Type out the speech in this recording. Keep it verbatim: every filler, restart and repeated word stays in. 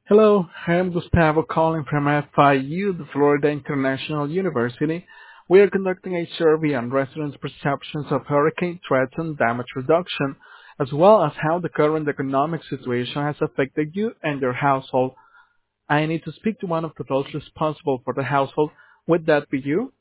Hello, I'm Gustavo calling from F I U, the Florida International University. We are conducting a survey on residents' perceptions of hurricane threats and damage reduction, as well as how the current economic situation has affected you and your household. I need to speak to one of the adults responsible for the household. Would that be you?